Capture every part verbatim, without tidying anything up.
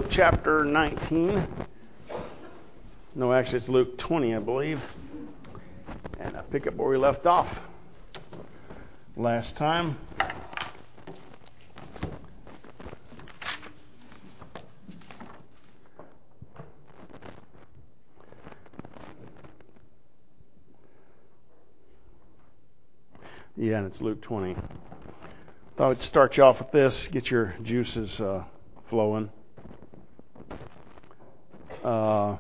chapter nineteen. No, actually it's Luke twenty, I believe. And I pick up where we left off last time. Yeah, and it's Luke twenty. Thought I'd start you off with this, get your juices uh, flowing. Uh,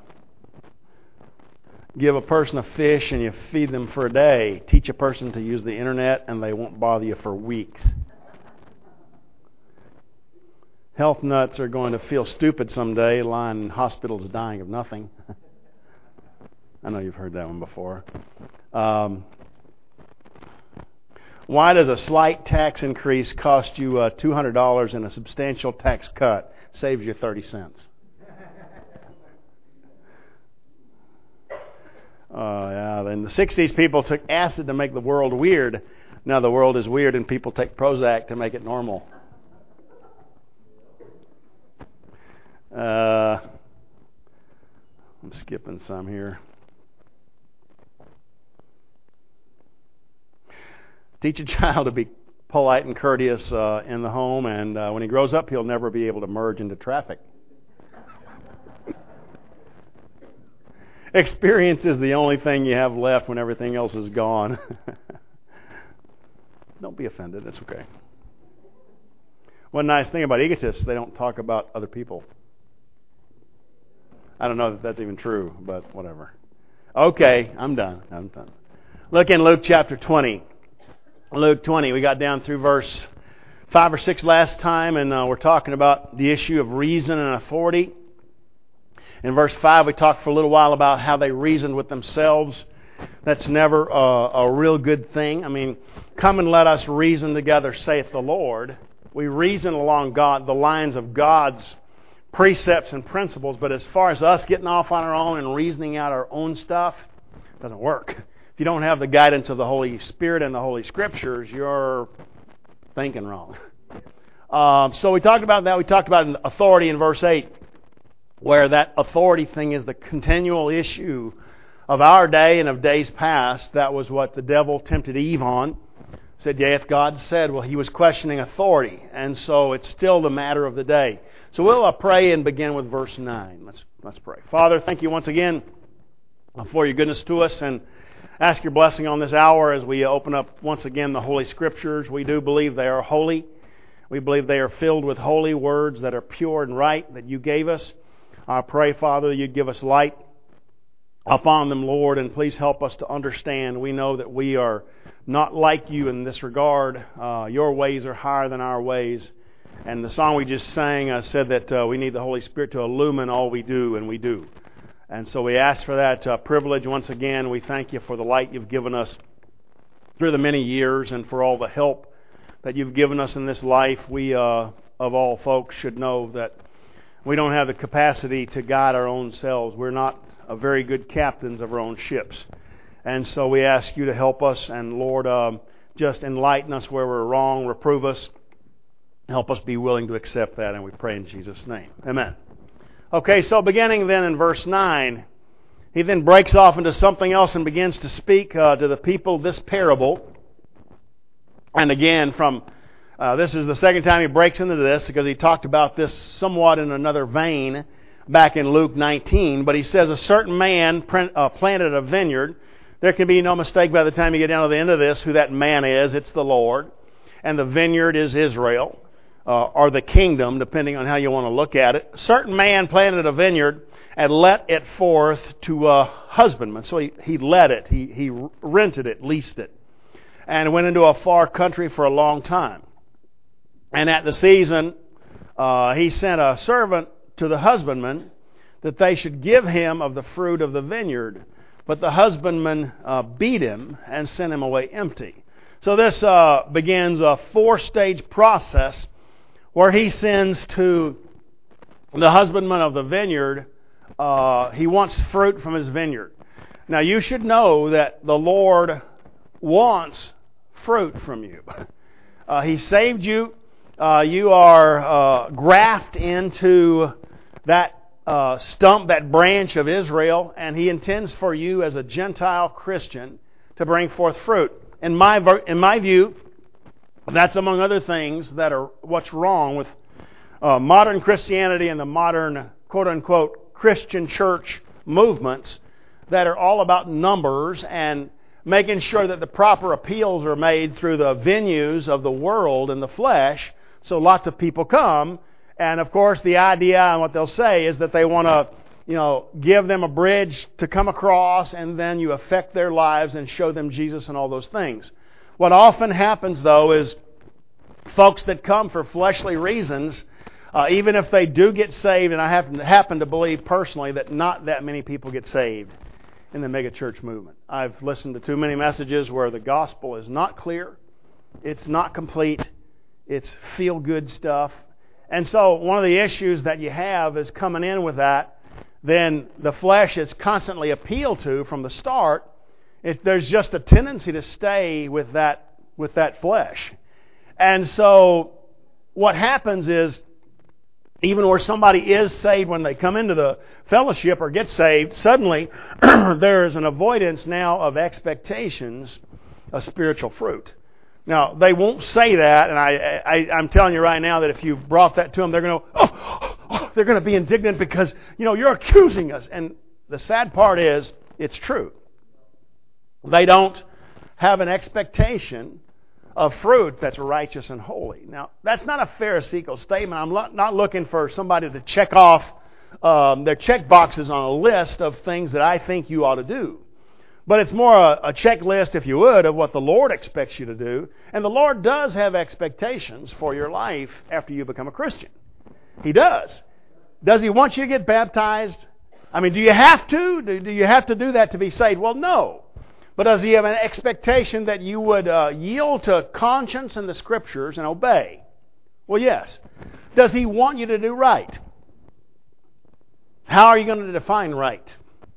give a person a fish and you feed them for a day. Teach a person to use the internet and they won't bother you for weeks. Health nuts are going to feel stupid someday, lying in hospitals dying of nothing. I know you've heard that one before. Um, Why does a slight tax increase cost you uh, two hundred dollars and a substantial tax cut saves you thirty cents? Uh, yeah, in the sixties, people took acid to make the world weird. Now the world is weird and people take Prozac to make it normal. Uh, I'm skipping some here. Teach a child to be polite and courteous uh, in the home, and uh, when he grows up, he'll never be able to merge into traffic. Experience is the only thing you have left when everything else is gone. Don't be offended. It's okay. One nice thing about egotists, they don't talk about other people. I don't know if that's even true, but whatever. Okay, I'm done. I'm done. Look in Luke chapter twenty. Luke twenty, we got down through verse five or six last time, and uh, we're talking about the issue of reason and authority. In verse five, we talked for a little while about how they reasoned with themselves. That's never uh, a real good thing. I mean, come and let us reason together, saith the Lord. We reason along God, the lines of God's precepts and principles, but as far as us getting off on our own and reasoning out our own stuff, it doesn't work. If you don't have the guidance of the Holy Spirit and the Holy Scriptures, you're thinking wrong. Um, so we talked about that. We talked about authority in verse eight, where that authority thing is the continual issue of our day and of days past. That was what the devil tempted Eve on. Said, yea, if God said, well, he was questioning authority. And so it's still the matter of the day. So we'll uh, pray and begin with verse nine. Let's, let's pray. Father, thank you once again for your goodness to us, and ask your blessing on this hour as we open up once again the Holy Scriptures. We do believe they are holy. We believe they are filled with holy words that are pure and right that you gave us. I pray, Father, you'd give us light upon them, Lord, and please help us to understand. We know that we are not like you in this regard. Uh, your ways are higher than our ways. And the song we just sang uh, said that uh, we need the Holy Spirit to illumine all we do, and we do. And so we ask for that uh, privilege once again. We thank you for the light you've given us through the many years and for all the help that you've given us in this life. We, uh, of all folks, should know that we don't have the capacity to guide our own selves. We're not a very good captains of our own ships. And so we ask you to help us. And Lord, um, just enlighten us where we're wrong, reprove us. Help us be willing to accept that. And we pray in Jesus' name. Amen. Okay, so beginning then in verse nine, he then breaks off into something else and begins to speak uh, to the people this parable. And again, from uh, this is the second time he breaks into this, because he talked about this somewhat in another vein back in Luke nineteen. But he says, a certain man print, uh, planted a vineyard. There can be no mistake by the time you get down to the end of this who that man is. It's the Lord. And the vineyard is Israel. Uh, or the kingdom, depending on how you want to look at it. A certain man planted a vineyard and let it forth to a husbandman. So he, he let it, he, he rented it, leased it, and went into a far country for a long time. And at the season, uh, he sent a servant to the husbandman that they should give him of the fruit of the vineyard. But the husbandman uh, beat him and sent him away empty. So this uh, begins a four-stage process where he sends to the husbandman of the vineyard, uh, he wants fruit from his vineyard. Now you should know that the Lord wants fruit from you. Uh, he saved you. Uh, you are uh, grafted into that uh, stump, that branch of Israel, and He intends for you as a Gentile Christian to bring forth fruit. In my in my view, that's among other things that are what's wrong with uh, modern Christianity and the modern quote-unquote Christian church movements that are all about numbers and making sure that the proper appeals are made through the venues of the world and the flesh, so lots of people come. And of course, the idea and what they'll say is that they want to, you know, give them a bridge to come across, and then you affect their lives and show them Jesus and all those things. What often happens, though, is folks that come for fleshly reasons, uh, even if they do get saved, and I happen to, happen to believe personally that not that many people get saved in the megachurch movement. I've listened to too many messages where the gospel is not clear, it's not complete, it's feel-good stuff. And so one of the issues that you have is coming in with that, then the flesh is constantly appealed to from the start. It, there's just a tendency to stay with that with that flesh. And so what happens is, even where somebody is saved when they come into the fellowship or get saved, suddenly there is an avoidance now of expectations of spiritual fruit. Now, they won't say that, and I, I, I'm telling you right now that if you brought that to them, they're going to, oh, oh, they're going to be indignant because, you know, you're accusing us. And the sad part is, it's true. They don't have an expectation of fruit that's righteous and holy. Now, that's not a Pharisaical statement. I'm not looking for somebody to check off um, their check boxes on a list of things that I think you ought to do. But it's more a, a checklist, if you would, of what the Lord expects you to do. And the Lord does have expectations for your life after you become a Christian. He does. Does He want you to get baptized? I mean, do you have to? Do, do you have to do that to be saved? Well, no. But does He have an expectation that you would uh, yield to conscience and the Scriptures and obey? Well, yes. Does He want you to do right? How are you going to define right?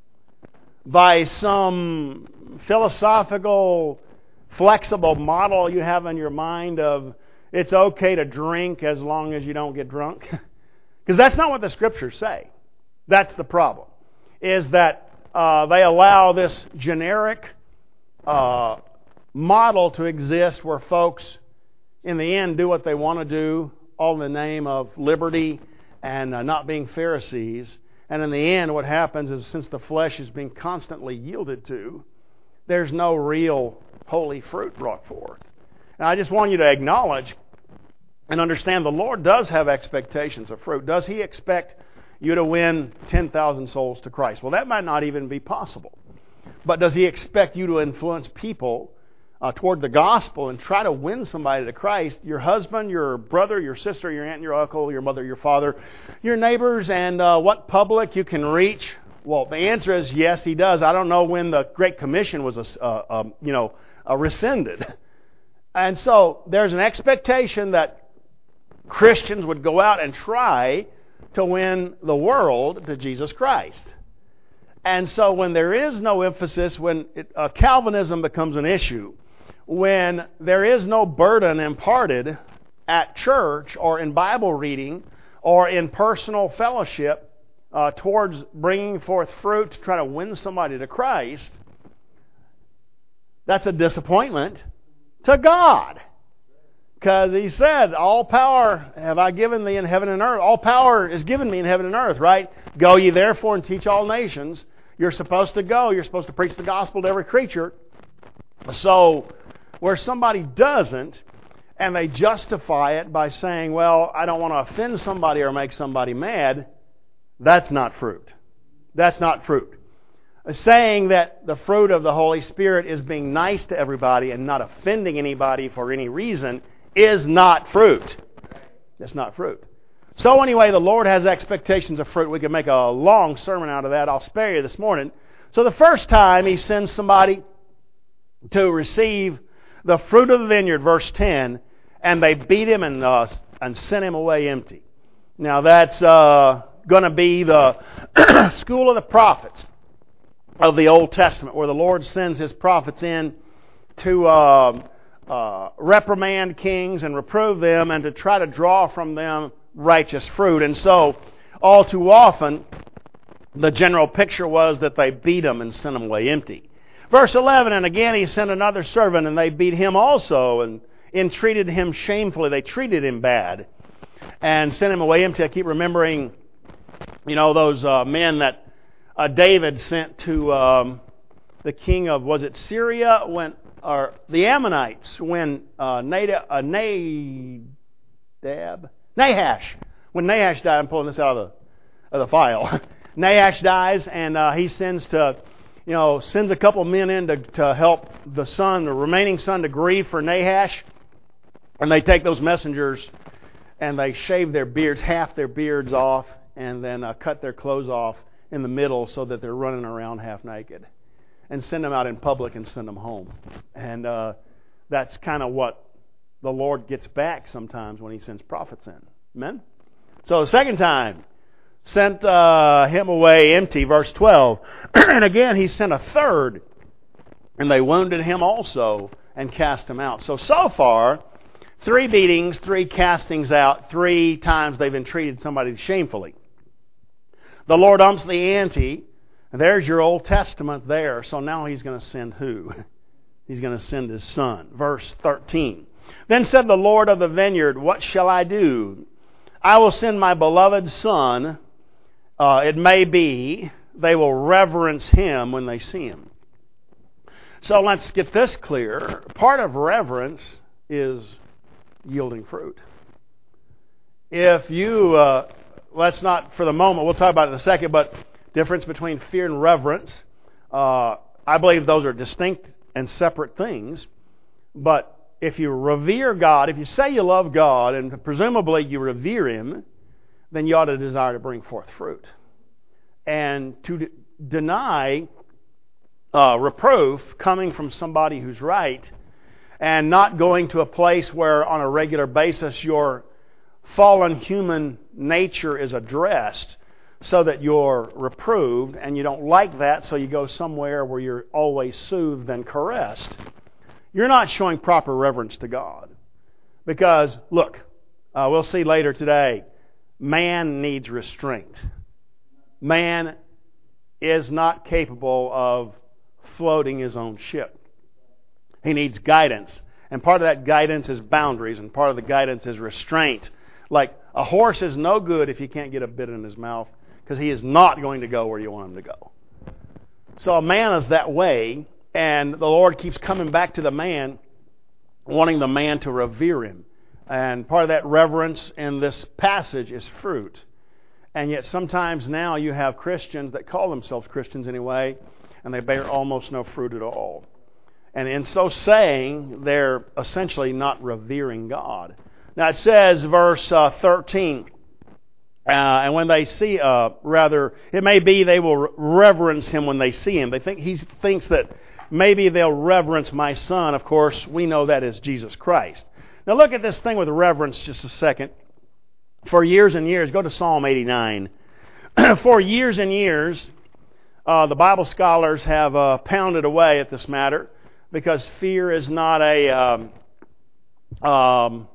By some philosophical, flexible model you have in your mind of it's okay to drink as long as you don't get drunk? Because that's not what the Scriptures say. That's the problem. Is that uh, they allow this generic uh, model to exist where folks, in the end, do what they want to do, all in the name of liberty and uh, not being Pharisees. And in the end, what happens is, since the flesh is being constantly yielded to, there's no real holy fruit brought forth. And I just want you to acknowledge and understand the Lord does have expectations of fruit. Does He expect you to win ten thousand souls to Christ? Well, that might not even be possible. But does He expect you to influence people uh, toward the gospel and try to win somebody to Christ? Your husband, your brother, your sister, your aunt, your uncle, your mother, your father, your neighbors, and uh, what public you can reach? Well, the answer is yes, He does. I don't know when the Great Commission was, uh, uh, you know, uh, rescinded. And so there's an expectation that Christians would go out and try to win the world to Jesus Christ. And so when there is no emphasis, when it, uh, Calvinism becomes an issue, when there is no burden imparted at church or in Bible reading or in personal fellowship uh, towards bringing forth fruit to try to win somebody to Christ, that's a disappointment to God. Because He said, all power have I given thee in heaven and earth. All power is given me in heaven and earth, right? Go ye therefore and teach all nations. You're supposed to go. You're supposed to preach the gospel to every creature. So, where somebody doesn't, and they justify it by saying, well, I don't want to offend somebody or make somebody mad, that's not fruit. That's not fruit. Saying that the fruit of the Holy Spirit is being nice to everybody and not offending anybody for any reason is not fruit. That's not fruit. So anyway, the Lord has expectations of fruit. We could make a long sermon out of that. I'll spare you this morning. So the first time He sends somebody to receive the fruit of the vineyard, verse ten, and they beat him and uh, and sent him away empty. Now that's uh, going to be the school of the prophets of the Old Testament, where the Lord sends His prophets in to uh, uh, reprimand kings and reprove them and to try to draw from them righteous fruit. And so all too often, the general picture was that they beat him and sent him away empty. Verse eleven, and again he sent another servant, and they beat him also, and entreated him shamefully. They treated him bad, and sent him away empty. I keep remembering, you know, those uh, men that uh, David sent to um, the king of, was it Syria, when, or the Ammonites, when uh, Nadab, uh, Nadab, Nahash, when Nahash died. I'm pulling this out of the, of the file. Nahash dies, and uh, he sends to, you know, sends a couple men in to, to help the son, the remaining son, to grieve for Nahash. And they take those messengers and they shave their beards, half their beards off, and then uh, cut their clothes off in the middle so that they're running around half naked, and send them out in public and send them home. And uh, that's kind of what the Lord gets back sometimes when He sends prophets in. Amen? So the second time, sent uh, him away empty, verse twelve. And again He sent a third, and they wounded him also and cast him out. So, so far, three beatings, three castings out, three times they've entreated somebody shamefully. The Lord umps the ante. There's your Old Testament there. So now He's going to send who? He's going to send His Son. Verse thirteen. Then said the Lord of the vineyard, what shall I do? I will send my beloved Son. Uh, it may be they will reverence Him when they see Him. So let's get this clear. Part of reverence is yielding fruit. If you, uh, let's not for the moment, we'll talk about it in a second, but difference between fear and reverence, uh, I believe those are distinct and separate things. But if you revere God, if you say you love God, and presumably you revere Him, then you ought to desire to bring forth fruit. And to d- deny uh, reproof coming from somebody who's right, and not going to a place where on a regular basis your fallen human nature is addressed so that you're reproved, and you don't like that, so you go somewhere where you're always soothed and caressed, you're not showing proper reverence to God. Because, look, uh, we'll see later today, man needs restraint. Man is not capable of floating his own ship. He needs guidance. And part of that guidance is boundaries, and part of the guidance is restraint. Like, a horse is no good if you can't get a bit in his mouth, because he is not going to go where you want him to go. So a man is that way, and the Lord keeps coming back to the man, wanting the man to revere Him. And part of that reverence in this passage is fruit. And yet sometimes now you have Christians that call themselves Christians anyway, and they bear almost no fruit at all. And in so saying, they're essentially not revering God. Now it says, verse uh, thirteen, uh, and when they see, uh, rather, it may be they will reverence Him when they see Him. They think He thinks that maybe they'll reverence my Son. Of course, we know that is Jesus Christ. Now look at this thing with reverence just a second. For years and years, go to Psalm eighty-nine. For years and years, uh, the Bible scholars have uh, pounded away at this matter, because fear is not a um, um,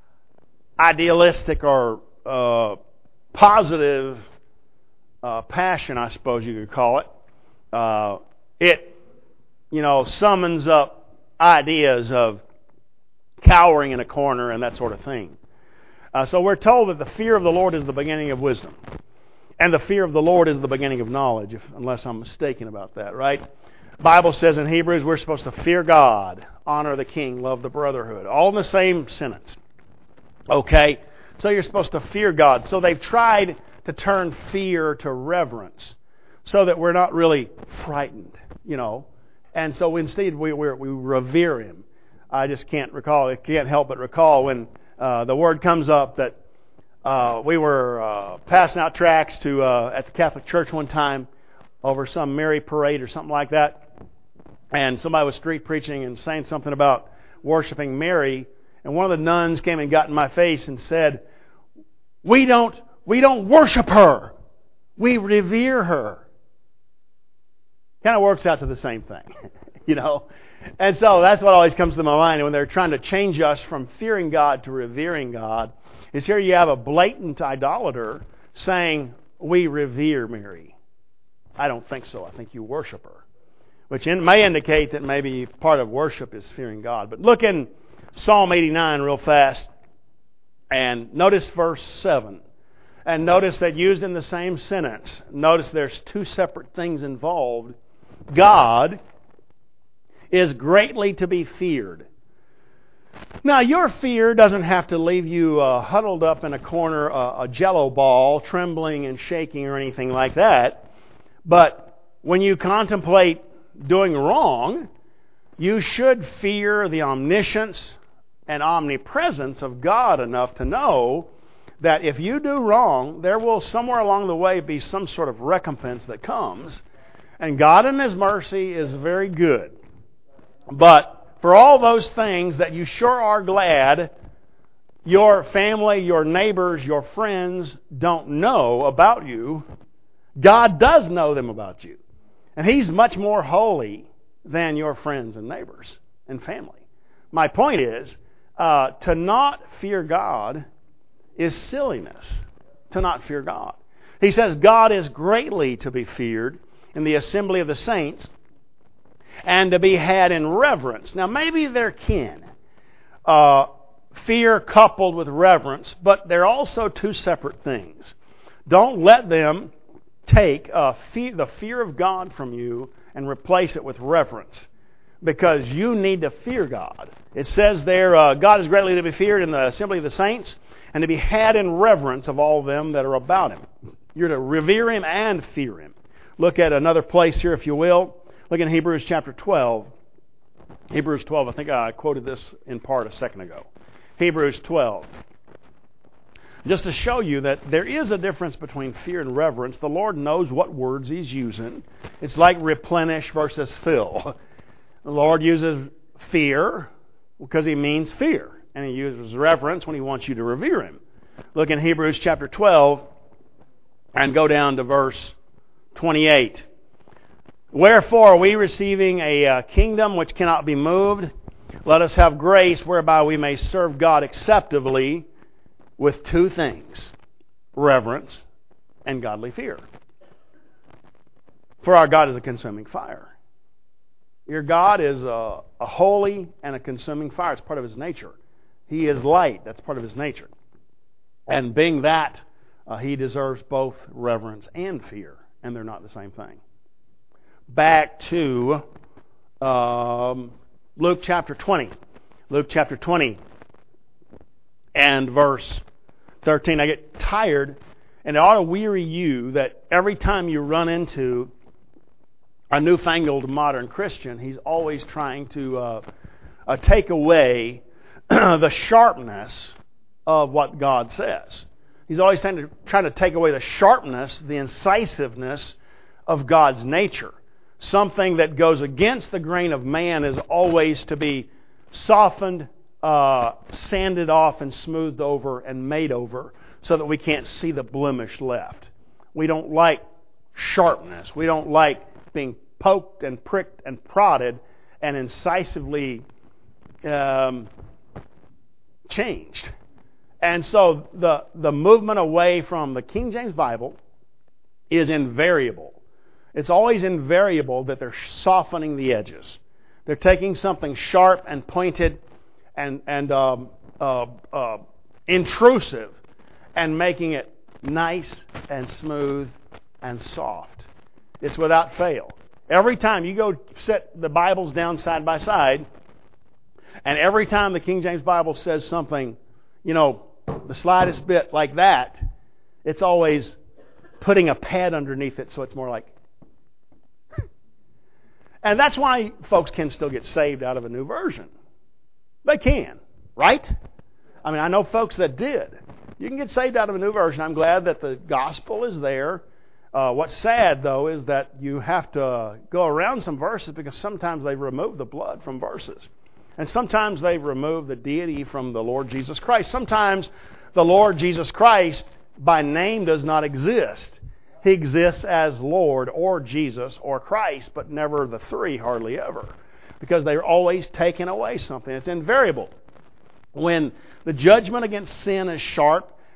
idealistic or uh, positive uh, passion, I suppose you could call it. Uh, it, you know, summons up ideas of cowering in a corner and that sort of thing. Uh, so we're told that the fear of the Lord is the beginning of wisdom. And the fear of the Lord is the beginning of knowledge, if, unless I'm mistaken about that, right? The Bible says in Hebrews we're supposed to fear God, honor the king, love the brotherhood. All in the same sentence. Okay? So you're supposed to fear God. So they've tried to turn fear to reverence so that we're not really frightened, you know. And so instead we, we, we revere Him. I just can't recall, I can't help but recall when uh, the word comes up that uh, we were uh, passing out tracts to uh, at the Catholic Church one time over some Mary parade or something like that. And somebody was street preaching and saying something about worshiping Mary. And one of the nuns came and got in my face and said, we don't, we don't worship her. We revere her. Kind of works out to the same thing, you know. And so that's what always comes to my mind when they're trying to change us from fearing God to revering God. Is here you have a blatant idolater saying, we revere Mary. I don't think so. I think you worship her. Which in, may indicate that maybe part of worship is fearing God. But look in Psalm eighty-nine real fast. And notice verse seven. And notice that used in the same sentence. Notice there's two separate things involved. God is greatly to be feared. Now, your fear doesn't have to leave you uh, huddled up in a corner, uh, a jello ball, trembling and shaking or anything like that. But when you contemplate doing wrong, you should fear the omniscience and omnipresence of God enough to know that if you do wrong, there will somewhere along the way be some sort of recompense that comes. And God in His mercy is very good. But for all those things that you sure are glad your family, your neighbors, your friends don't know about you, God does know them about you. And He's much more holy than your friends and neighbors and family. My point is, uh, to not fear God is silliness. To not fear God. He says God is greatly to be feared in the assembly of the saints, and to be had in reverence. Now, maybe they're kin. Uh, fear coupled with reverence, but they're also two separate things. Don't let them take uh, fe- the fear of God from you and replace it with reverence, because you need to fear God. It says there, uh, God is greatly to be feared in the assembly of the saints, and to be had in reverence of all them that are about Him. You're to revere Him and fear Him. Look at another place here, if you will. Look in Hebrews chapter twelve. Hebrews twelve, I think I quoted this in part a second ago. Hebrews twelve. Just to show you that there is a difference between fear and reverence. The Lord knows what words He's using. It's like replenish versus fill. The Lord uses fear because He means fear. And He uses reverence when He wants you to revere Him. Look in Hebrews chapter twelve and go down to verse twenty-eight. Wherefore, are we receiving a uh, kingdom which cannot be moved? Let us have grace whereby we may serve God acceptably with two things, reverence and godly fear. For our God is a consuming fire. Your God is a, a holy and a consuming fire. It's part of His nature. He is light. That's part of His nature. And being that, uh, He deserves both reverence and fear. And they're not the same thing. Back to um, Luke chapter twenty. Luke chapter twenty and verse thirteen. I get tired, and it ought to weary you that every time you run into a newfangled modern Christian, he's always trying to uh, uh, take away the sharpness of what God says. He's always trying to, trying to take away the sharpness, the incisiveness of God's nature. Something that goes against the grain of man is always to be softened, uh, sanded off, and smoothed over and made over so that we can't see the blemish left. We don't like sharpness. We don't like being poked and pricked and prodded and incisively um, changed. And so the, the movement away from the King James Bible is invariable. It's always invariable that they're softening the edges. They're taking something sharp and pointed and, and um, uh, uh, intrusive and making it nice and smooth and soft. It's without fail. Every time you go set the Bibles down side by side, and every time the King James Bible says something, you know, the slightest bit like that, it's always putting a pad underneath it so it's more like... And that's why folks can still get saved out of a new version. They can, right? I mean, I know folks that did. You can get saved out of a new version. I'm glad that the gospel is there. Uh, what's sad, though, is that you have to go around some verses because sometimes they've removed the blood from verses. And sometimes they've removed the deity from the Lord Jesus Christ. Sometimes the Lord Jesus Christ by name does not exist. He exists as Lord or Jesus or Christ, but never the three, hardly ever. Because they're always taking away something. It's invariable. When the judgment against sin is sharp,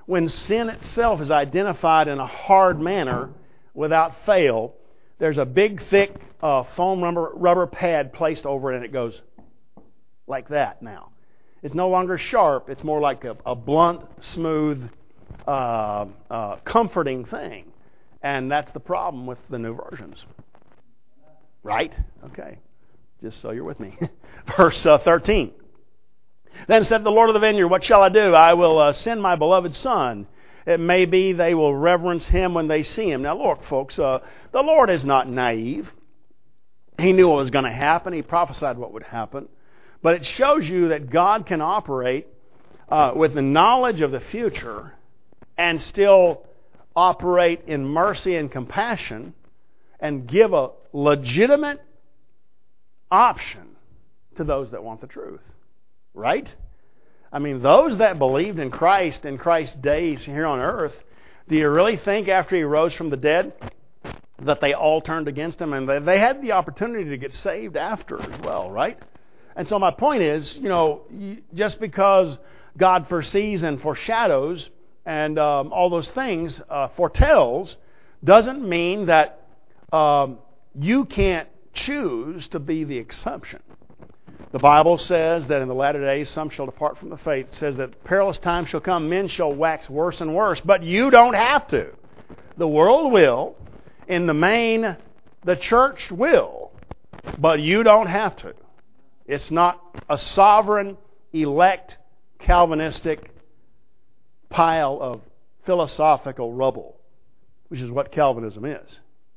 when sin itself is identified in a hard manner without fail, there's a big, thick uh, foam rubber, rubber pad placed over it, and it goes like that now. It's no longer sharp. It's more like a, a blunt, smooth, uh, uh, comforting thing. And that's the problem with the new versions. Right? Okay. Just so you're with me. Verse uh, thirteen. Then said the Lord of the vineyard, what shall I do? I will uh, send my beloved son. It may be they will reverence him when they see him. Now look, folks, uh, the Lord is not naive. He knew what was going to happen. He prophesied what would happen. But it shows you that God can operate uh, with the knowledge of the future and still operate in mercy and compassion and give a legitimate option to those that want the truth. Right? I mean, those that believed in Christ in Christ's days here on earth, do you really think after He rose from the dead that they all turned against Him? And they, they had the opportunity to get saved after as well, right? And so my point is, you know, just because God foresees and foreshadows and um, all those things, uh, foretells, doesn't mean that um, you can't choose to be the exception. The Bible says that in the latter days some shall depart from the faith. It says that perilous times shall come, men shall wax worse and worse, but you don't have to. The world will. In the main, the church will, but you don't have to. It's not a sovereign, elect, Calvinistic pile of philosophical rubble, which is what Calvinism is.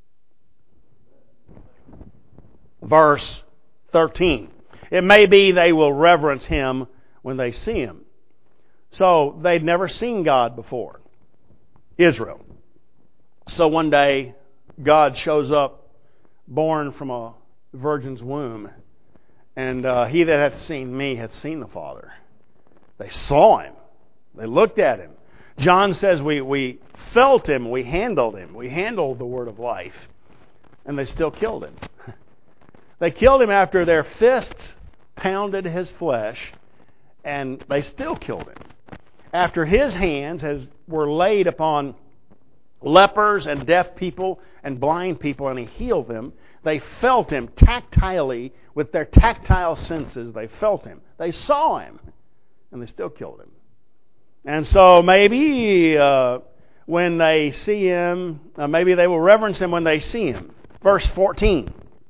Verse thirteen. It may be they will reverence Him when they see Him. So they'd never seen God before. Israel. So one day, God shows up, born from a virgin's womb. And uh, he that hath seen me hath seen the Father. They saw Him. They looked at Him. John says we, we felt Him, we handled Him. We handled the Word of life. And they still killed Him. They killed Him after their fists pounded His flesh, and they still killed Him. After His hands has, were laid upon lepers and deaf people and blind people, and He healed them, they felt Him tactilely with their tactile senses. They felt Him. They saw Him, and they still killed Him. And so maybe uh, when they see Him, uh, maybe they will reverence Him when they see Him. Verse fourteen.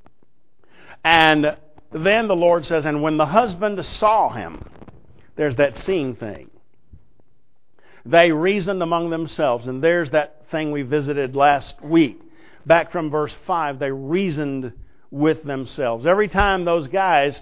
And then the Lord says, and when the husband saw Him, there's that seeing thing. They reasoned among themselves. And there's that thing we visited last week. Back from verse five, they reasoned with themselves. Every time those guys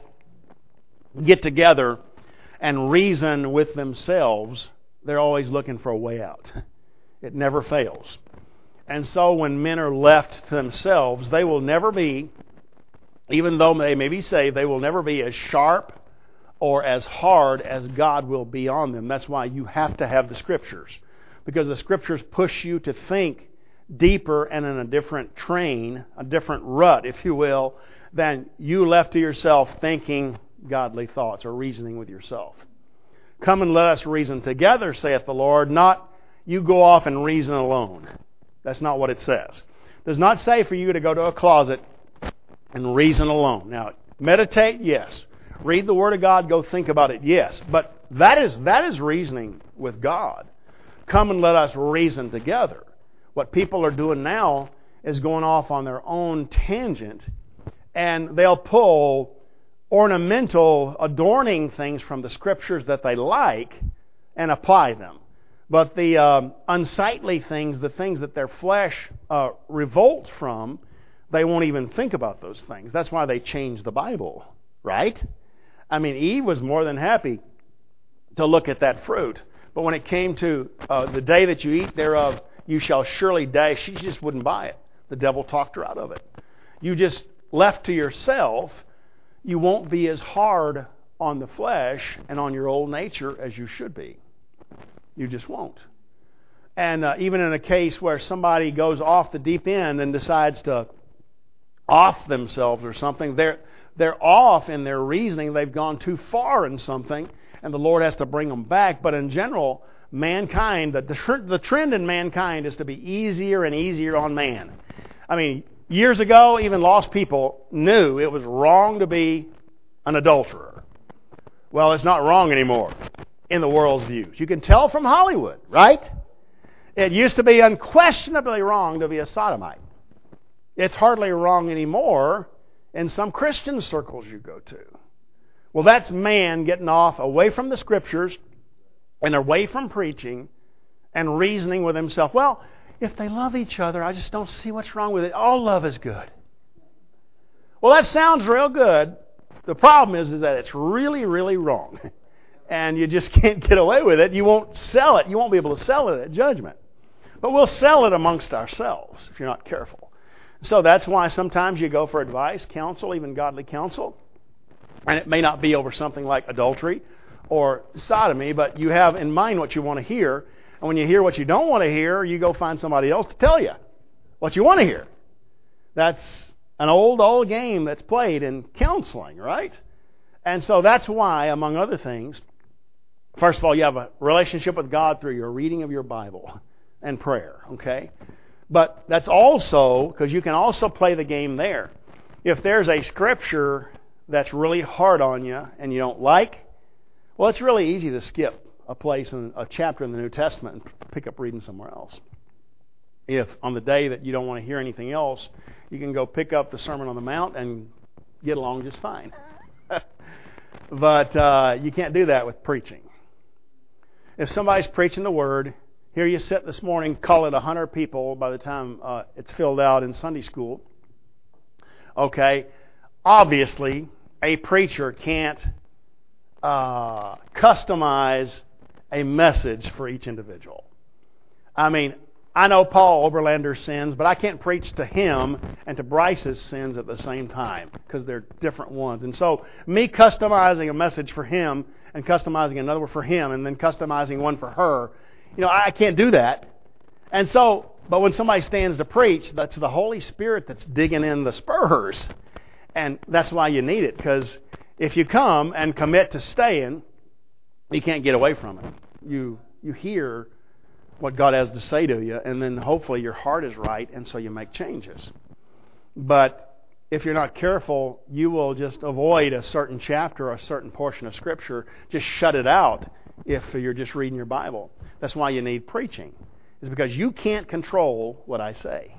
get together and reason with themselves, they're always looking for a way out. It never fails. And so when men are left to themselves, they will never be, even though they may be saved, they will never be as sharp or as hard as God will be on them. That's why you have to have the Scriptures. Because the Scriptures push you to think deeper and in a different train, a different rut, if you will, than you left to yourself thinking godly thoughts or reasoning with yourself. Come and let us reason together, saith the Lord, not you go off and reason alone. That's not what it says. It does not say for you to go to a closet and reason alone. Now, meditate, yes. Read the Word of God, go think about it, yes. But that is that is reasoning with God. Come and let us reason together. What people are doing now is going off on their own tangent, and they'll pull ornamental, adorning things from the Scriptures that they like and apply them. But the um, unsightly things, the things that their flesh uh, revolts from, they won't even think about those things. That's why they changed the Bible, right? I mean, Eve was more than happy to look at that fruit. But when it came to uh, the day that you eat thereof, you shall surely die, she just wouldn't buy it. The devil talked her out of it. You just left to yourself, you won't be as hard on the flesh and on your old nature as you should be. You just won't. And uh, even in a case where somebody goes off the deep end and decides to off themselves or something, they're they're off in their reasoning. They've gone too far in something, and the Lord has to bring them back. But in general, mankind, the, the, tr- the trend in mankind is to be easier and easier on man. I mean, years ago, even lost people knew it was wrong to be an adulterer. Well, it's not wrong anymore in the world's views. You can tell from Hollywood, right? It used to be unquestionably wrong to be a sodomite. It's hardly wrong anymore in some Christian circles you go to. Well, that's man getting off away from the Scriptures and away from preaching and reasoning with himself. Well, if they love each other, I just don't see what's wrong with it. All love is good. Well, that sounds real good. The problem is, is that it's really, really wrong. And you just can't get away with it. You won't sell it. You won't be able to sell it at judgment. But we'll sell it amongst ourselves if you're not careful. So that's why sometimes you go for advice, counsel, even godly counsel. And it may not be over something like adultery or sodomy, but you have in mind what you want to hear. And when you hear what you don't want to hear, you go find somebody else to tell you what you want to hear. That's an old, old game that's played in counseling, right? And so that's why, among other things, first of all, you have a relationship with God through your reading of your Bible and prayer, okay? But that's also, because you can also play the game there. If there's a scripture that's really hard on you and you don't like, well, it's really easy to skip a place in a chapter in the New Testament and pick up reading somewhere else. If on the day that you don't want to hear anything else, you can go pick up the Sermon on the Mount and get along just fine. But uh, you can't do that with preaching. If somebody's preaching the Word, here you sit this morning, call it a hundred people by the time uh, it's filled out in Sunday school. Okay, obviously, a preacher can't uh, customize a message for each individual. I mean, I know Paul Oberlander's sins, but I can't preach to him and to Bryce's sins at the same time because they're different ones. And so, me customizing a message for him and customizing another one for him and then customizing one for her, you know, I can't do that. And so, but when somebody stands to preach, that's the Holy Spirit that's digging in the spurs. And that's why you need it, because if you come and commit to staying, you can't get away from it. You you hear what God has to say to you, and then hopefully your heart is right, and so you make changes. But if you're not careful, you will just avoid a certain chapter or a certain portion of Scripture, just shut it out if you're just reading your Bible. That's why you need preaching. It's because you can't control what I say.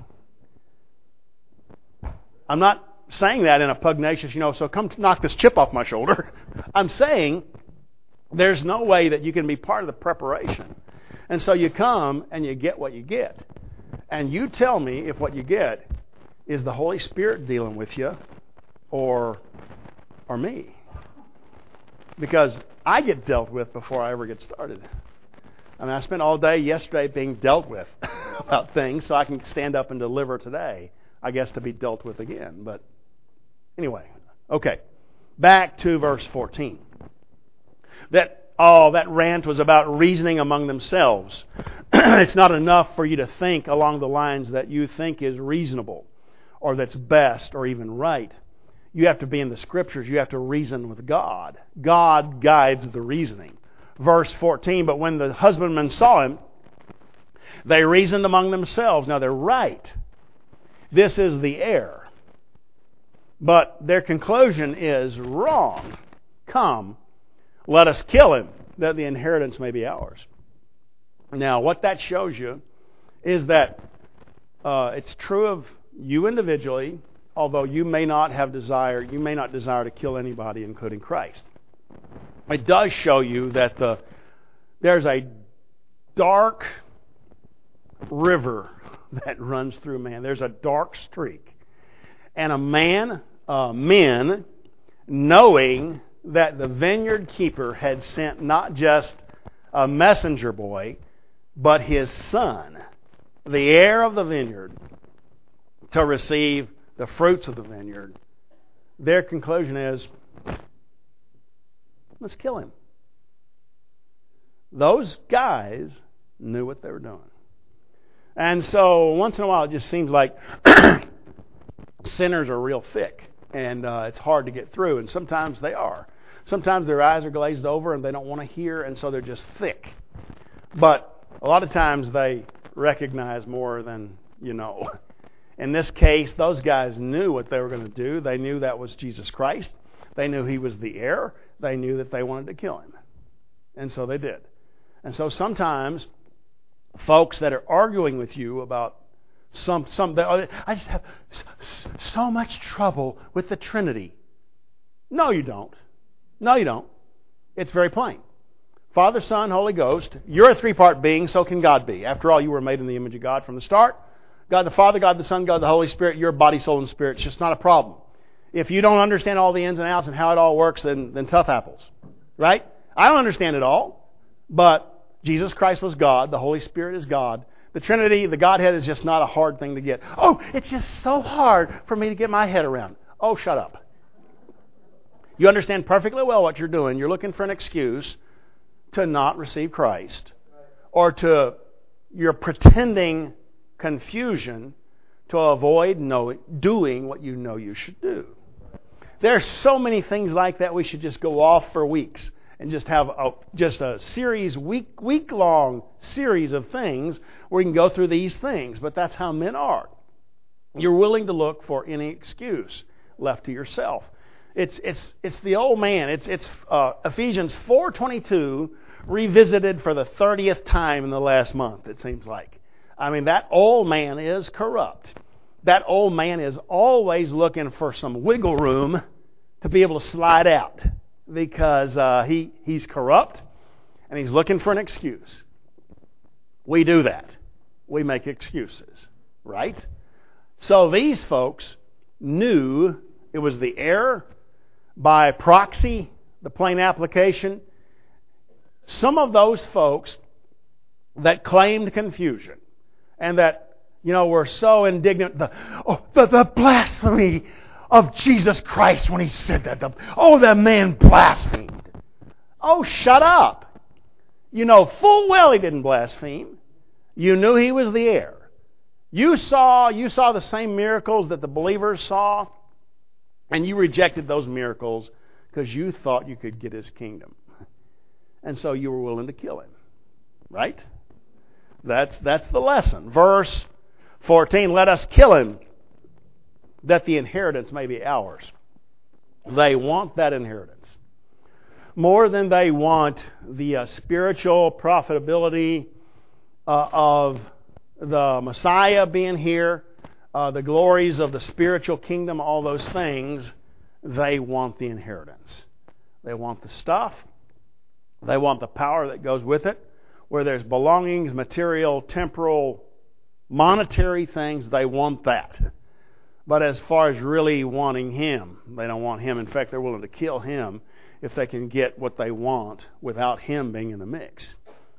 I'm not saying that in a pugnacious, you know, so come knock this chip off my shoulder. I'm saying there's no way that you can be part of the preparation. And so you come and you get what you get. And you tell me if what you get is the Holy Spirit dealing with you or or me. Because I get dealt with before I ever get started. I mean, I spent all day yesterday being dealt with about things so I can stand up and deliver today, I guess, to be dealt with again. But anyway, okay. Back to verse fourteen. That Oh, that rant was about reasoning among themselves. It's not enough for you to think along the lines that you think is reasonable or that's best or even right. You have to be in the Scriptures. You have to reason with God. God guides the reasoning. Verse fourteen, but when the husbandmen saw him, they reasoned among themselves. Now they're right. This is the heir. But their conclusion is wrong. Come, let us kill him, that the inheritance may be ours. Now, what that shows you is that uh, it's true of you individually, although you may not have desire, you may not desire to kill anybody, including Christ. It does show you that the there's a dark river that runs through man. There's a dark streak. And a man, uh, men, knowing that the vineyard keeper had sent not just a messenger boy, but his son, the heir of the vineyard, to receive the fruits of the vineyard, their conclusion is, let's kill him. Those guys knew what they were doing. And so once in a while it just seems like sinners are real thick and uh, it's hard to get through, and sometimes they are. Sometimes their eyes are glazed over and they don't want to hear, and so they're just thick. But a lot of times they recognize more than you know. In this case, those guys knew what they were going to do. They knew that was Jesus Christ. They knew He was the heir. They knew that they wanted to kill Him. And so they did. And so sometimes folks that are arguing with you about some, some I just have so much trouble with the Trinity. No, you don't. No, you don't. It's very plain. Father, Son, Holy Ghost. You're a three-part being, so can God be. After all, you were made in the image of God from the start. God the Father, God the Son, God the Holy Spirit, you're body, soul, and spirit. It's just not a problem. If you don't understand all the ins and outs and how it all works, then, then tough apples. Right? I don't understand it all, but Jesus Christ was God. The Holy Spirit is God. The Trinity, the Godhead, is just not a hard thing to get. Oh, it's just so hard for me to get my head around. Oh, shut up. You understand perfectly well what you're doing. You're looking for an excuse to not receive Christ, or to, you're pretending confusion to avoid knowing, doing what you know you should do. There are so many things like that. We should just go off for weeks and just have a, just a series, week week long series of things where you can go through these things. But that's how men are. You're willing to look for any excuse left to yourself. It's it's it's the old man. It's it's uh, Ephesians four twenty-two revisited for the thirtieth time in the last month. It seems like. I mean, that old man is corrupt. That old man is always looking for some wiggle room to be able to slide out, because uh, he he's corrupt and he's looking for an excuse. We do that. We make excuses, right? So these folks knew it was the error by proxy, the plain application. Some of those folks that claimed confusion and that, you know, were so indignant, the, oh, the, the blasphemy of Jesus Christ when He said that. The, oh, that man blasphemed. Oh, shut up. You know full well He didn't blaspheme. You knew He was the heir. You saw, you saw the same miracles that the believers saw, and you rejected those miracles because you thought you could get His kingdom. And so you were willing to kill Him. Right? That's, that's the lesson. Verse fourteen, let us kill Him, that the inheritance may be ours. They want that inheritance. More than they want the uh, spiritual profitability uh, of the Messiah being here, uh, the glories of the spiritual kingdom, all those things, they want the inheritance. They want the stuff. They want the power that goes with it. Where there's belongings, material, temporal, monetary things, they want that. But as far as really wanting Him, they don't want Him. In fact, they're willing to kill Him if they can get what they want without Him being in the mix.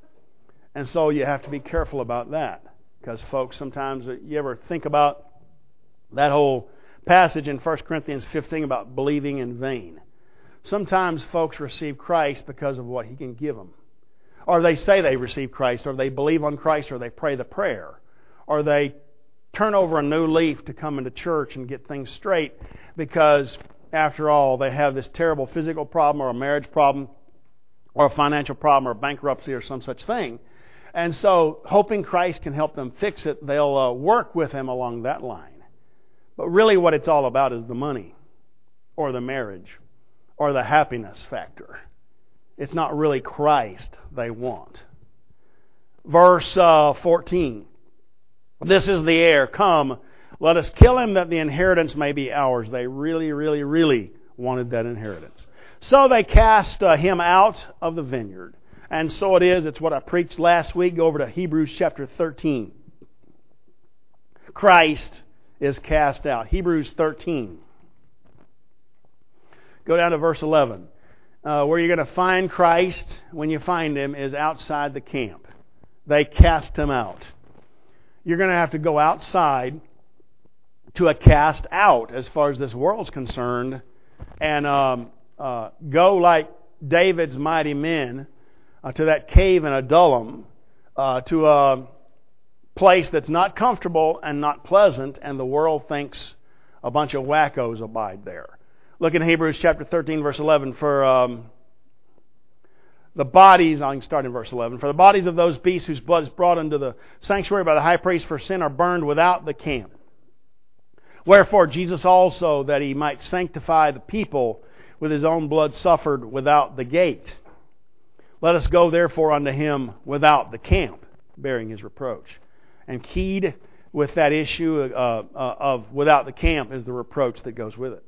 And so you have to be careful about that. Because folks, sometimes you ever think about that whole passage in First Corinthians fifteen about believing in vain. Sometimes folks receive Christ because of what He can give them. Or they say they receive Christ, or they believe on Christ, or they pray the prayer, or they turn over a new leaf to come into church and get things straight because, after all, they have this terrible physical problem or a marriage problem or a financial problem or bankruptcy or some such thing. And so, hoping Christ can help them fix it, they'll uh, work with Him along that line. But really what it's all about is the money or the marriage or the happiness factor. It's not really Christ they want. Verse uh, fourteen. This is the heir. Come, let us kill him that the inheritance may be ours. They really, really, really wanted that inheritance. So they cast uh, him out of the vineyard. And so it is. It's what I preached last week. Go over to Hebrews chapter thirteen. Christ is cast out. Hebrews thirteen. Go down to verse eleven. Uh, where you're going to find Christ when you find Him is outside the camp. They cast Him out. You're going to have to go outside to a cast out as far as this world's concerned, and um, uh, go like David's mighty men uh, to that cave in Adullam, uh, to a place that's not comfortable and not pleasant, and the world thinks a bunch of wackos abide there. Look in Hebrews chapter thirteen, verse eleven. For um, the bodies, I can start in verse eleven, for the bodies of those beasts whose blood is brought into the sanctuary by the high priest for sin are burned without the camp. Wherefore Jesus also, that he might sanctify the people, with his own blood suffered without the gate. Let us go therefore unto him without the camp, bearing his reproach. And keyed with that issue uh, uh, of without the camp is the reproach that goes with it.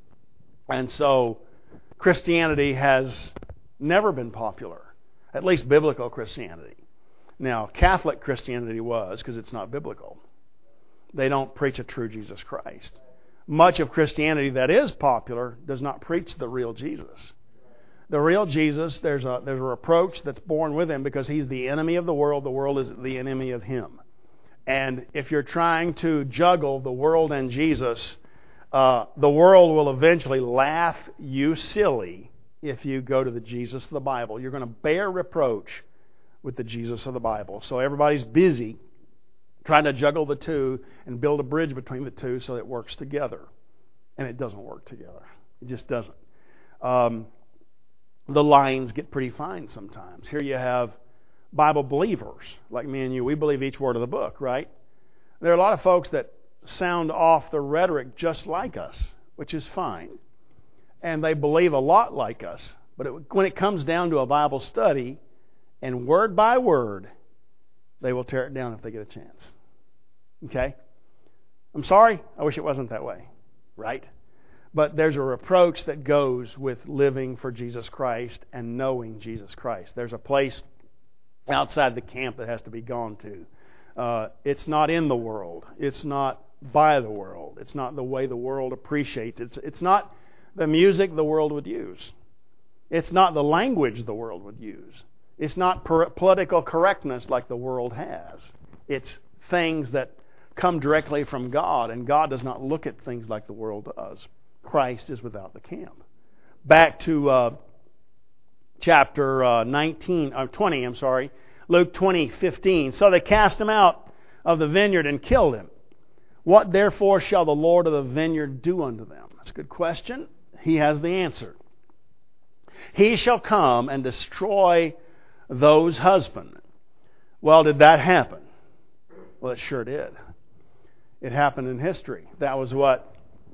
And so Christianity has never been popular, at least biblical Christianity. Now, Catholic Christianity was, because it's not biblical. They don't preach a true Jesus Christ. Much of Christianity that is popular does not preach the real Jesus. The real Jesus, there's a there's a reproach that's born with him because he's the enemy of the world. The world is the enemy of him. And if you're trying to juggle the world and Jesus, uh, the world will eventually laugh you silly if you go to the Jesus of the Bible. You're going to bear reproach with the Jesus of the Bible. So everybody's busy trying to juggle the two and build a bridge between the two so it works together. And it doesn't work together. It just doesn't. Um, the lines get pretty fine sometimes. Here you have Bible believers like me and you. We believe each word of the book, right? There are a lot of folks that sound off the rhetoric just like us, which is fine. And they believe a lot like us. But it, when it comes down to a Bible study, and word by word, they will tear it down if they get a chance. Okay? I'm sorry. I wish it wasn't that way. Right? But there's a reproach that goes with living for Jesus Christ and knowing Jesus Christ. There's a place outside the camp that has to be gone to. Uh, it's not in the world. It's not by the world. It's not the way the world appreciates it. It's, it's not the music the world would use. It's not the language the world would use. It's not per- political correctness like the world has. It's things that come directly from God, and God does not look at things like the world does. Christ is without the camp. Back to uh, chapter uh, nineteen, or twenty, I'm sorry, Luke twenty, fifteen. So they cast him out of the vineyard and killed him. What therefore shall the Lord of the vineyard do unto them? That's a good question. He has the answer. He shall come and destroy those husbandmen. Well, did that happen? Well, it sure did. It happened in history. That was what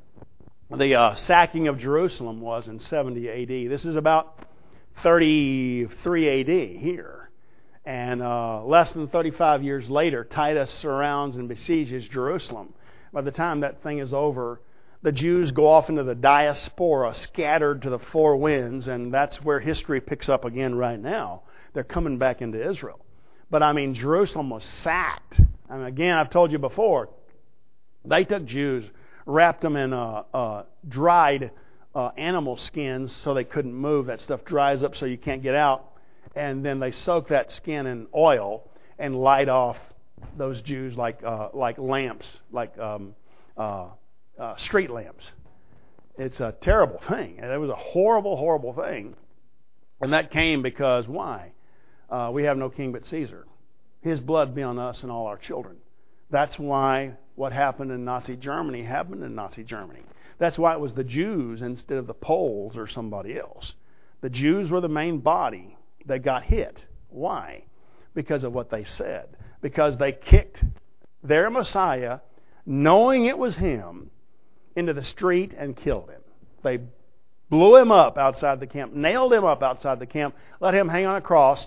the uh, sacking of Jerusalem was in seventy A D. This is about thirty-three A D here. And uh, less than thirty-five years later, Titus surrounds and besieges Jerusalem. By the time that thing is over, the Jews go off into the diaspora, scattered to the four winds, and that's where history picks up again right now. They're coming back into Israel. But I mean, Jerusalem was sacked. I mean, again, I've told you before, they took Jews, wrapped them in uh, uh, dried uh, animal skins so they couldn't move. That stuff dries up so you can't get out. And then they soak that skin in oil and light off those Jews like uh, like lamps, like um, uh, uh, street lamps. It's a terrible thing. It was a horrible, horrible thing. And that came because, why? Uh, we have no king but Caesar. His blood be on us and all our children. That's why what happened in Nazi Germany happened in Nazi Germany. That's why it was the Jews instead of the Poles or somebody else. The Jews were the main body that got hit. Why? Because of what they said. Because they kicked their Messiah, knowing it was him, into the street and killed him. They blew him up outside the camp, nailed him up outside the camp, let him hang on a cross,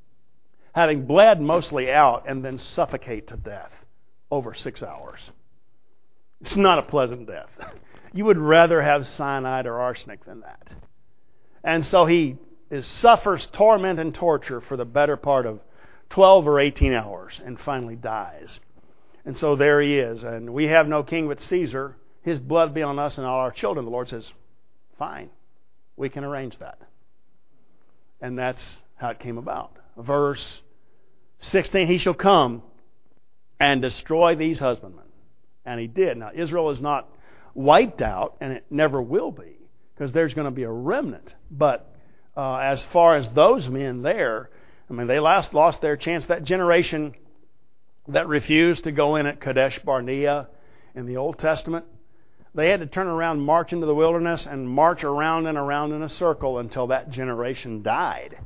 having bled mostly out, and then suffocate to death over six hours. It's not a pleasant death. You would rather have cyanide or arsenic than that. And so he is, suffers torment and torture for the better part of twelve or eighteen hours and finally dies. And so there he is. And we have no king but Caesar. His blood be on us and all our children. The Lord says, fine, we can arrange that. And that's how it came about. Verse sixteen, he shall come and destroy these husbandmen. And he did. Now, Israel is not wiped out, and it never will be, because there's going to be a remnant. But uh, as far as those men there, I mean, they last lost their chance. That generation that refused to go in at Kadesh Barnea in the Old Testament, they had to turn around, march into the wilderness, and march around and around in a circle until that generation died.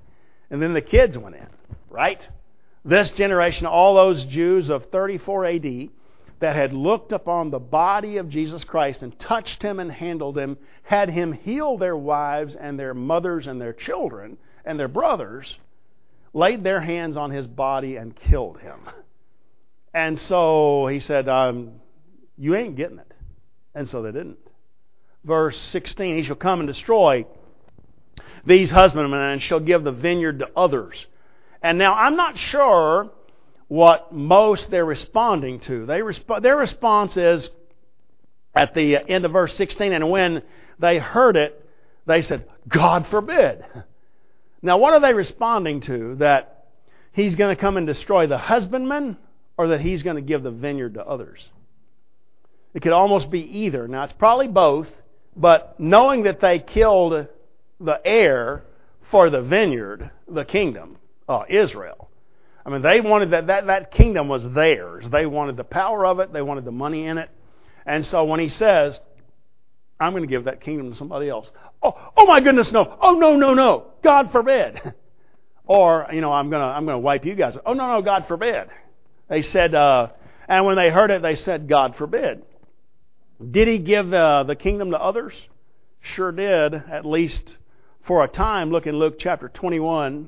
And then the kids went in, right? This generation, all those Jews of thirty-four A D that had looked upon the body of Jesus Christ and touched Him and handled Him, had Him heal their wives and their mothers and their children and their brothers, laid their hands on His body and killed Him. And so He said, um, you ain't getting it. And so they didn't. Verse sixteen, He shall come and destroy these husbandmen and shall give the vineyard to others. And now I'm not sure what most they're responding to. They resp- Their response is at the end of verse sixteen, and when they heard it, they said, God forbid. Now what are they responding to? That He's going to come and destroy the husbandmen, or that He's going to give the vineyard to others? It could almost be either. Now it's probably both, but knowing that they killed the heir for the vineyard, the kingdom, uh, Israel. I mean, they wanted that, that, that kingdom was theirs. They wanted the power of it. They wanted the money in it. And so when He says, I'm going to give that kingdom to somebody else. Oh, oh my goodness, no. Oh, no, no, no. God forbid. Or, you know, I'm going to, I'm going to wipe you guys. Oh, no, no, God forbid. They said, uh, and when they heard it, they said, God forbid. Did He give the, the kingdom to others? Sure did, at least for a time. Look in Luke chapter twenty-one.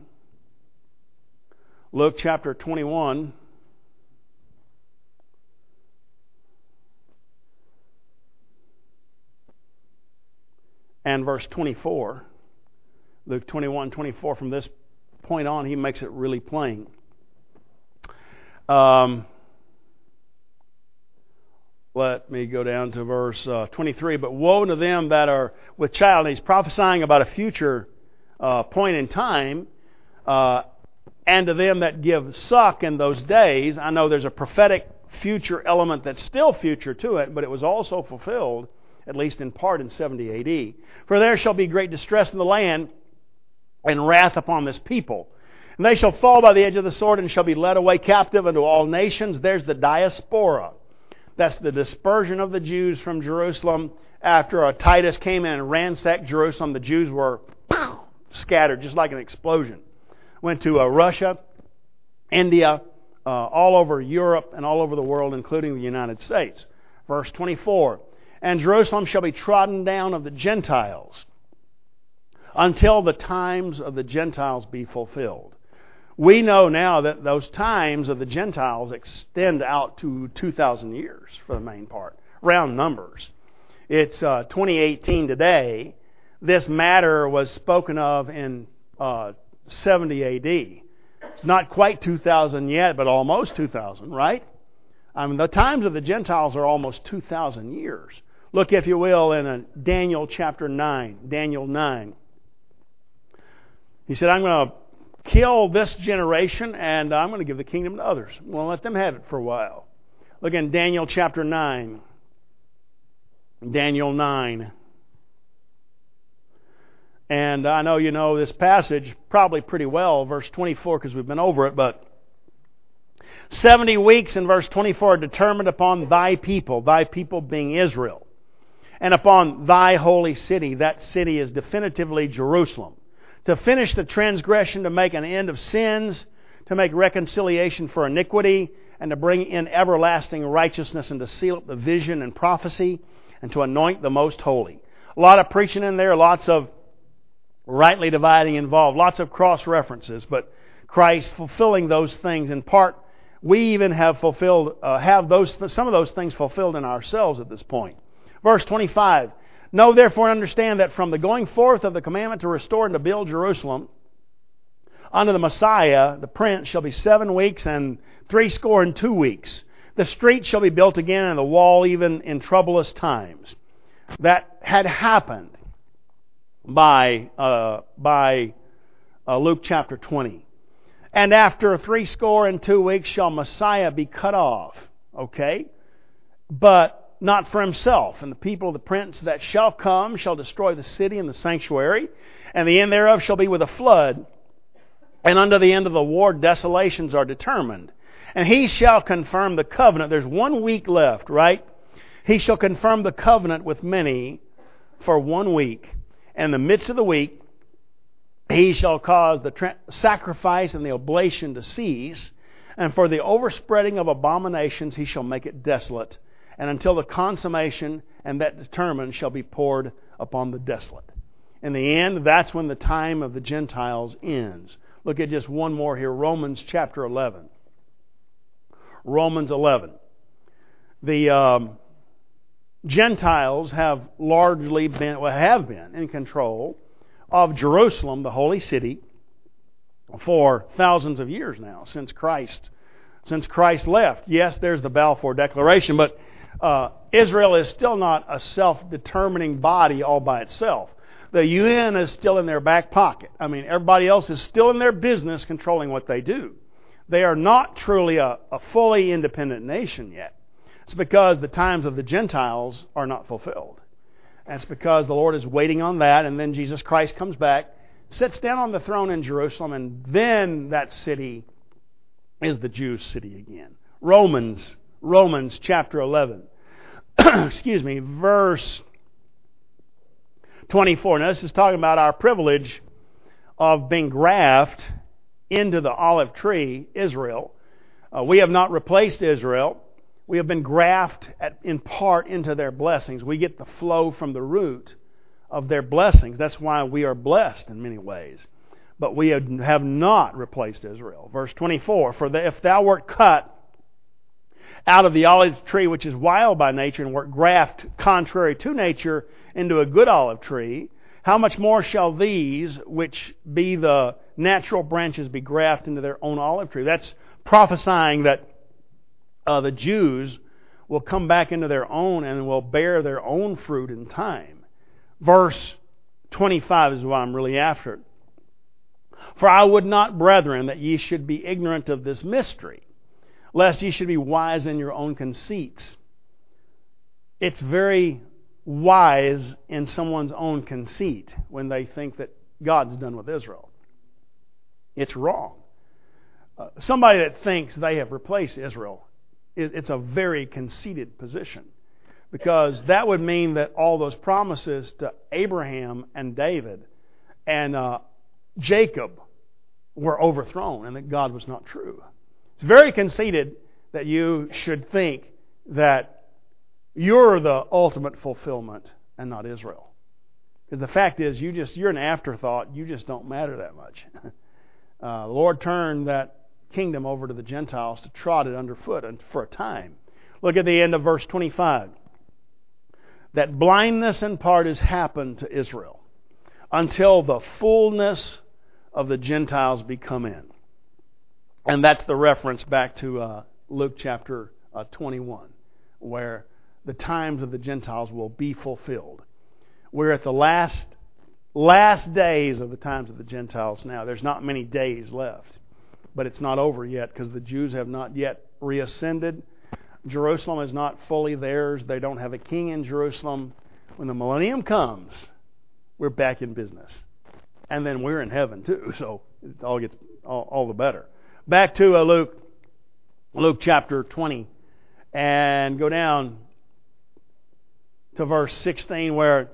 Luke chapter twenty-one. And verse twenty-four. Luke twenty-one, twenty-four. From this point on, He makes it really plain. Um... Let me go down to verse uh, twenty-three. But woe to them that are with child. And He's prophesying about a future uh, point in time. Uh, and to them that give suck in those days. I know there's a prophetic future element that's still future to it, but it was also fulfilled, at least in part, in seventy A D. For there shall be great distress in the land, and wrath upon this people. And they shall fall by the edge of the sword, and shall be led away captive unto all nations. There's the diaspora. That's the dispersion of the Jews from Jerusalem. After uh, Titus came in and ransacked Jerusalem, the Jews were pow, scattered just like an explosion. Went to uh, Russia, India, uh, all over Europe, and all over the world, including the United States. Verse twenty-four, and Jerusalem shall be trodden down of the Gentiles until the times of the Gentiles be fulfilled. We know now that those times of the Gentiles extend out to two thousand years for the main part. Round numbers. It's uh, twenty eighteen today. This matter was spoken of in uh, seventy A D. It's not quite two thousand yet, but almost two thousand, right? I mean, the times of the Gentiles are almost two thousand years. Look, if you will, in a Daniel chapter nine. Daniel nine. He said, I'm going to kill this generation, and I'm going to give the kingdom to others. We'll let them have it for a while. Look in Daniel chapter nine. Daniel nine. And I know you know this passage probably pretty well, verse twenty-four, because we've been over it, but seventy weeks in verse twenty-four are determined upon thy people, thy people being Israel, and upon thy holy city. That city is definitively Jerusalem. To finish the transgression, to make an end of sins, to make reconciliation for iniquity, and to bring in everlasting righteousness, and to seal up the vision and prophecy, and to anoint the most holy. A lot of preaching in there, lots of rightly dividing involved, lots of cross references, but Christ fulfilling those things in part. We even have fulfilled, uh, have those some of those things fulfilled in ourselves at this point. Verse twenty-five. Know therefore and understand that from the going forth of the commandment to restore and to build Jerusalem unto the Messiah, the Prince, shall be seven weeks and threescore and two weeks. The street shall be built again, and the wall even in troublous times. That had happened by uh, by uh, Luke chapter twenty. And after threescore and two weeks shall Messiah be cut off. Okay? But not for himself. And the people of the prince that shall come shall destroy the city and the sanctuary, and the end thereof shall be with a flood. And unto the end of the war desolations are determined. And he shall confirm the covenant. There's one week left, right? He shall confirm the covenant with many for one week. And in the midst of the week He shall cause the tra- sacrifice and the oblation to cease, and for the overspreading of abominations he shall make it desolate, and until the consummation and that determined shall be poured upon the desolate. In the end, that's when the time of the Gentiles ends. Look at just one more here, Romans chapter eleven. Romans eleven. The um, Gentiles have largely been, well, have been in control of Jerusalem, the holy city, for thousands of years now, since Christ, since Christ left. Yes, there's the Balfour Declaration, but uh, Israel is still not a self-determining body all by itself. The U N is still in their back pocket. I mean, everybody else is still in their business controlling what they do. They are not truly a, a fully independent nation yet. It's because the times of the Gentiles are not fulfilled. And it's because the Lord is waiting on that, and then Jesus Christ comes back, sits down on the throne in Jerusalem, and then that city is the Jews' city again. Romans, Romans chapter eleven. Excuse me, verse twenty-four. Now this is talking about our privilege of being grafted into the olive tree, Israel. Uh, we have not replaced Israel. We have been grafted at, in part into their blessings. We get the flow from the root of their blessings. That's why we are blessed in many ways. But we have not replaced Israel. Verse twenty-four, for the, if thou wert cut out of the olive tree which is wild by nature, and wert grafted contrary to nature into a good olive tree, how much more shall these, which be the natural branches, be grafted into their own olive tree? That's prophesying that uh, the Jews will come back into their own and will bear their own fruit in time. Verse twenty-five is what I'm really after. For I would not, brethren, that ye should be ignorant of this mystery, lest ye should be wise in your own conceits. It's very wise in someone's own conceit when they think that God's done with Israel. It's wrong. Uh, somebody that thinks they have replaced Israel, it, it's a very conceited position, because that would mean that all those promises to Abraham and David and uh, Jacob were overthrown and that God was not true. It's very conceited that you should think that you're the ultimate fulfillment and not Israel. Because the fact is, you just, you're an afterthought. You just don't matter that much. Uh, the Lord turned that kingdom over to the Gentiles to trot it underfoot for a time. Look at the end of verse twenty-five. That blindness in part has happened to Israel until the fullness of the Gentiles be come in. And that's the reference back to uh, Luke chapter uh, twenty-one, where the times of the Gentiles will be fulfilled. We're at the last last days of the times of the Gentiles now. There's not many days left. But it's not over yet, because the Jews have not yet reascended. Jerusalem is not fully theirs. They don't have a king in Jerusalem. When the millennium comes, we're back in business. And then we're in heaven too, so it all gets all, all the better. Back to uh, Luke, Luke chapter twenty, and go down to verse sixteen, where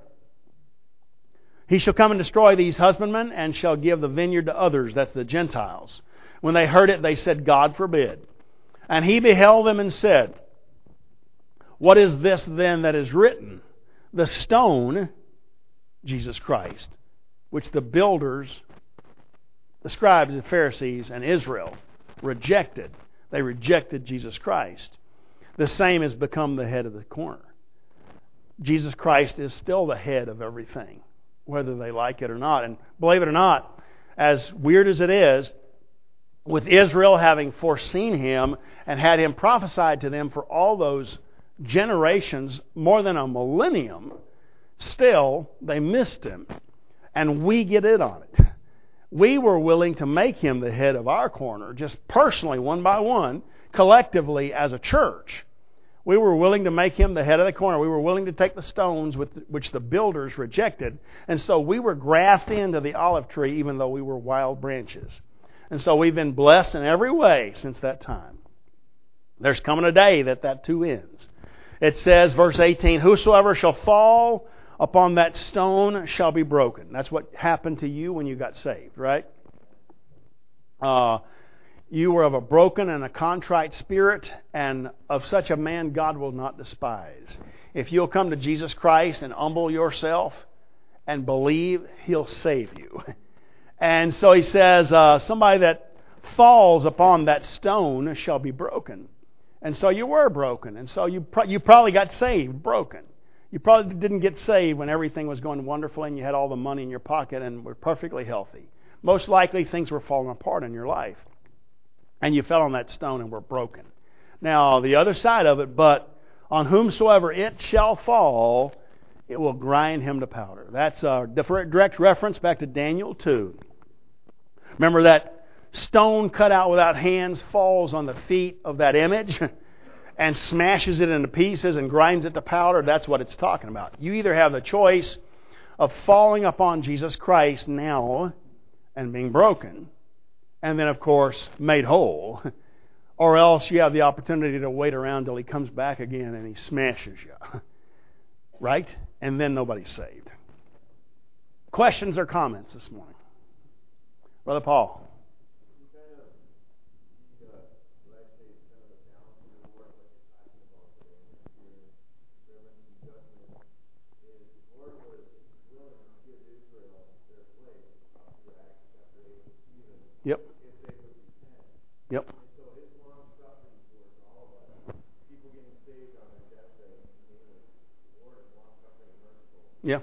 he shall come and destroy these husbandmen, and shall give the vineyard to others. That's the Gentiles. When they heard it, they said, God forbid. And he beheld them and said, what is this then that is written? The stone, Jesus Christ, which the builders, the scribes and Pharisees and Israel rejected. They rejected Jesus Christ. The same has become the head of the corner. Jesus Christ is still the head of everything, whether they like it or not. And believe it or not, as weird as it is, with Israel having foreseen Him and had Him prophesied to them for all those generations, more than a millennium, still they missed Him. And we get in on it. We were willing to make Him the head of our corner, just personally, one by one, collectively as a church. We were willing to make Him the head of the corner. We were willing to take the stones with which the builders rejected. And so we were grafted into the olive tree, even though we were wild branches. And so we've been blessed in every way since that time. There's coming a day that that too ends. It says, verse eighteen, whosoever shall fall upon that stone shall be broken. That's what happened to you when you got saved, right? Uh, you were of a broken and a contrite spirit, and of such a man God will not despise. If you'll come to Jesus Christ and humble yourself and believe, He'll save you. And so He says, uh, somebody that falls upon that stone shall be broken. And so you were broken. And so you pro- you probably got saved broken. You probably didn't get saved when everything was going wonderfully and you had all the money in your pocket and were perfectly healthy. Most likely things were falling apart in your life. And you fell on that stone and were broken. Now, the other side of it, but on whomsoever it shall fall, it will grind him to powder. That's a direct reference back to Daniel two. Remember that stone cut out without hands falls on the feet of that image and smashes it into pieces and grinds it to powder? That's what it's talking about. You either have the choice of falling upon Jesus Christ now and being broken, and then, of course, made whole, or else you have the opportunity to wait around till He comes back again and He smashes you. Right? And then nobody's saved. Questions or comments this morning? Brother Paul. Yep. Yep. Yeah.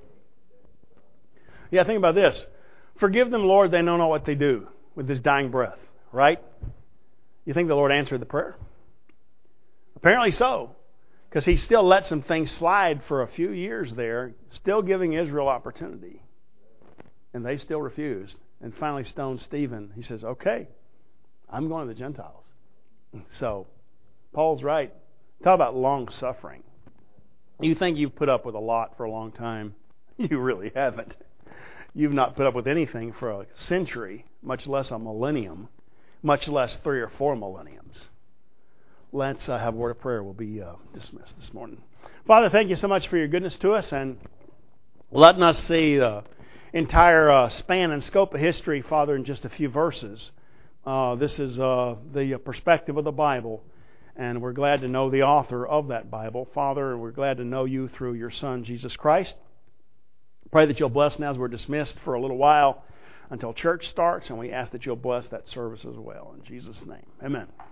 Yeah, think about this. Forgive them, Lord, they know not what they do, with His dying breath. Right? You think the Lord answered the prayer? Apparently so. Because He still let some things slide for a few years there, still giving Israel opportunity. And they still refused. And finally stoned Stephen. He says, okay, I'm going to the Gentiles. So, Paul's right. Talk about long suffering. You think you've put up with a lot for a long time. You really haven't. You've not put up with anything for a century, much less a millennium, much less three or four millenniums. Let's uh, have a word of prayer. We'll be uh, dismissed this morning. Father, thank you so much for your goodness to us and letting us see the entire uh, span and scope of history, Father, in just a few verses. Uh, this is uh, the perspective of the Bible, and we're glad to know the author of that Bible. Father, we're glad to know You through Your Son, Jesus Christ. Pray that You'll bless now as we're dismissed for a little while until church starts, and we ask that You'll bless that service as well. In Jesus' name, amen.